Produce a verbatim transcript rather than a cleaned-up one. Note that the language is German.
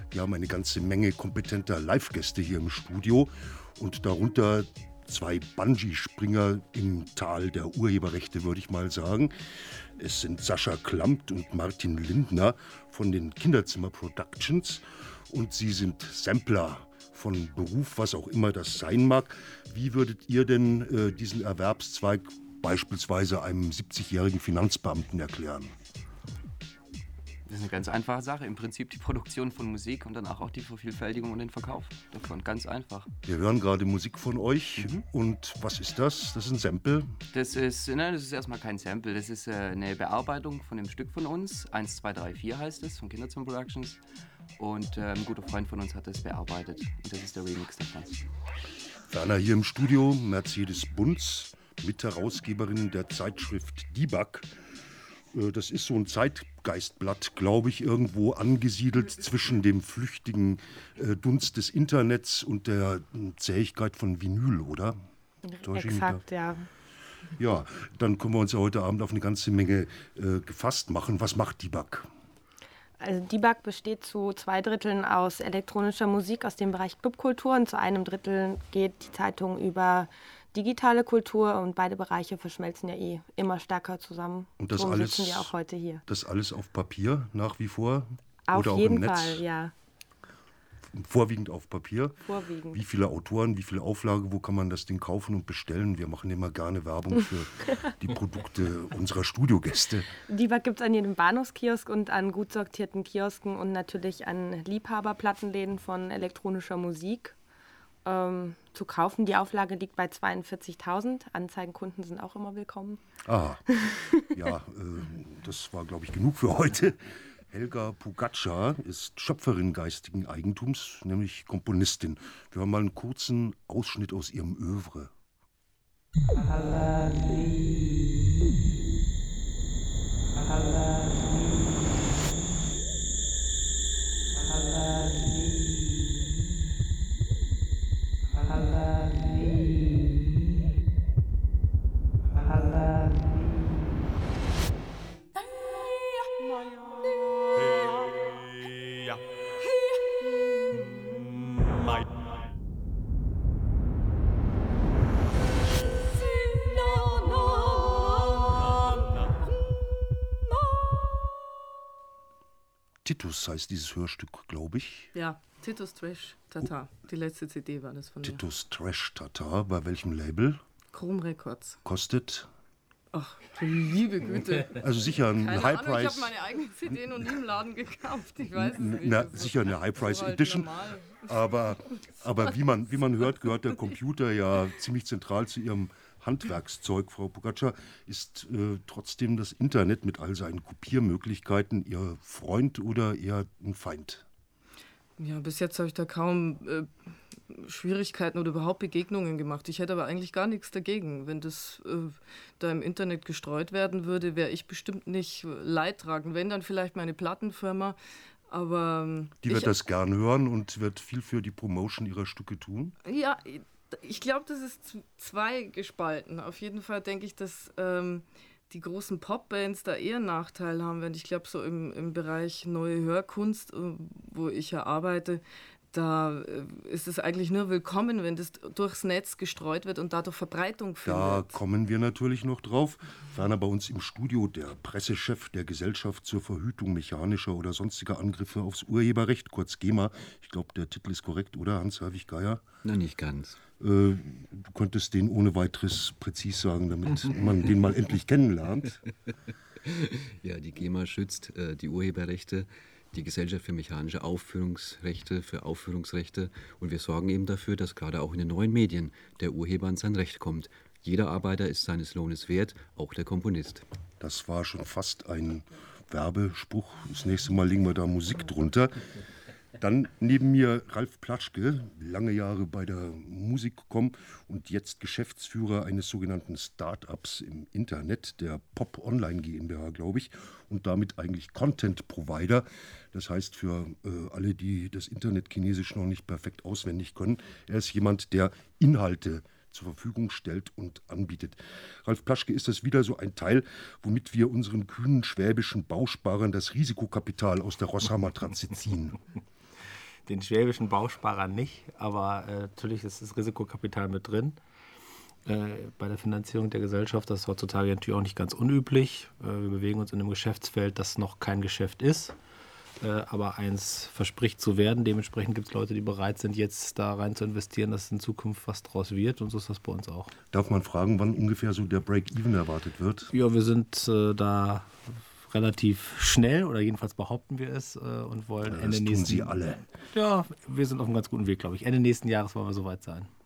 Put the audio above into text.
Wir haben eine ganze Menge kompetenter Live-Gäste hier im Studio und darunter zwei Bungee-Springer im Tal der Urheberrechte, würde ich mal sagen. Es sind Sascha Klampt und Martin Lindner von den Kinderzimmer Productions und sie sind Sampler von Beruf, was auch immer das sein mag. Wie würdet ihr denn äh, diesen Erwerbszweig beispielsweise einem siebzigjährigen Finanzbeamten erklären? Das ist eine ganz einfache Sache. Im Prinzip die Produktion von Musik und danach auch die Vervielfältigung und den Verkauf davon. Ganz einfach. Wir hören gerade Musik von euch. Mhm. Und was ist das? Das ist ein Sample? Das ist, ne, das ist erstmal kein Sample. Das ist äh, eine Bearbeitung von einem Stück von uns. eins, zwei, drei, vier heißt es, von Kinderzimmer Productions. Und äh, ein guter Freund von uns hat das bearbeitet. Und das ist der Remix davon. Ferner hier im Studio Mercedes Bunz, Mitherausgeberin der Zeitschrift Debug. Das ist so ein Zeitgeistblatt, glaube ich, irgendwo angesiedelt zwischen dem flüchtigen äh, Dunst des Internets und der äh, Zähigkeit von Vinyl, oder? Exakt, ja. Ja, dann können wir uns ja heute Abend auf eine ganze Menge äh, gefasst machen. Was macht Debug? Also Debug besteht zu zwei Dritteln aus elektronischer Musik aus dem Bereich Clubkultur und zu einem Drittel geht die Zeitung über digitale Kultur und beide Bereiche verschmelzen ja eh immer stärker zusammen. Und das Darum alles, sitzen wir auch heute hier. Das alles auf Papier nach wie vor? Auf oder auch jeden im Netz? Fall, ja. Vorwiegend auf Papier? Vorwiegend. Wie viele Autoren, wie viele Auflage, wo kann man das Ding kaufen und bestellen? Wir machen immer gerne Werbung für die Produkte unserer Studiogäste. Debug gibt es an jedem Bahnhofskiosk und an gut sortierten Kiosken und natürlich an Liebhaberplattenläden von elektronischer Musik. Ähm, zu kaufen. Die Auflage liegt bei zweiundvierzigtausend. Anzeigenkunden sind auch immer willkommen. Ah, ja, äh, das war, glaube ich, genug für heute. Helga Pugatscha ist Schöpferin geistigen Eigentums, nämlich Komponistin. Wir haben mal einen kurzen Ausschnitt aus ihrem Œuvre. Titus heißt dieses Hörstück, glaube ich. Ja, Titus Trash Tata. Die letzte C D war das von mir. Titus Trash Tata. Bei welchem Label? Chrome Records. Kostet? Ach, du liebe Güte. Also sicher ein Keine High Ahnung, Price. Ich habe meine eigene C D noch nie im Laden gekauft. Ich weiß es nicht. Na, sicher eine High Price halt Edition. normal. Aber, aber wie, man, wie man hört, gehört der Computer ja ziemlich zentral zu ihrem Handwerkszeug. Frau Pugatscha, ist äh, trotzdem das Internet mit all seinen Kopiermöglichkeiten Ihr Freund oder eher ein Feind? Ja, bis jetzt habe ich da kaum äh, Schwierigkeiten oder überhaupt Begegnungen gemacht. Ich hätte aber eigentlich gar nichts dagegen. Wenn das äh, da im Internet gestreut werden würde, wäre ich bestimmt nicht leidtragend. Wenn, dann vielleicht meine Plattenfirma. Aber die wird ich, das gern hören und wird viel für die Promotion ihrer Stücke tun? Ja, ich glaube, das ist zwei gespalten. Auf jeden Fall denke ich, dass ähm, die großen Popbands da eher einen Nachteil haben. Wenn ich glaube, so im, im Bereich neue Hörkunst, wo ich ja arbeite, da ist es eigentlich nur willkommen, wenn das durchs Netz gestreut wird und dadurch Verbreitung findet. Da kommen wir natürlich noch drauf. Ferner bei uns im Studio der Pressechef der Gesellschaft zur Verhütung mechanischer oder sonstiger Angriffe aufs Urheberrecht, kurz GEMA. Ich glaube, der Titel ist korrekt, oder, Hans-Herwig Geier? Na, nicht ganz. Äh, du könntest den ohne weiteres präzis sagen, damit man den mal endlich kennenlernt. Ja, die GEMA schützt äh, die Urheberrechte, die Gesellschaft für mechanische Aufführungsrechte, für Aufführungsrechte. Und wir sorgen eben dafür, dass gerade auch in den neuen Medien der Urheber an sein Recht kommt. Jeder Arbeiter ist seines Lohnes wert, auch der Komponist. Das war schon fast ein Werbespruch. Das nächste Mal legen wir da Musik drunter. Dann neben mir Ralf Platschke, lange Jahre bei der Musicom und jetzt Geschäftsführer eines sogenannten Start-ups im Internet, der Pop Online GmbH, glaube ich, und damit eigentlich Content-Provider. Das heißt für äh, alle, die das Internet Chinesisch noch nicht perfekt auswendig können, er ist jemand, der Inhalte zur Verfügung stellt und anbietet. Ralf Plaschke, ist das wieder so ein Teil, womit wir unseren kühnen schwäbischen Bausparern das Risikokapital aus der Rosshammer-Matratze ziehen? den schwäbischen Bausparer nicht, aber äh, natürlich ist das Risikokapital mit drin. Äh, bei der Finanzierung der Gesellschaft, das ist heutzutage natürlich auch nicht ganz unüblich. Äh, wir bewegen uns in einem Geschäftsfeld, das noch kein Geschäft ist, äh, aber eins verspricht zu werden. Dementsprechend gibt es Leute, die bereit sind, jetzt da rein zu investieren, dass in Zukunft was draus wird, und so ist das bei uns auch. Darf man fragen, wann ungefähr so der Break-Even erwartet wird? Ja, wir sind äh, da relativ schnell, oder jedenfalls behaupten wir es, äh, und wollen Ja, Ende das tun nächsten Sie alle. Ja, wir sind auf einem ganz guten Weg, glaube ich. Ende nächsten Jahres wollen wir soweit sein.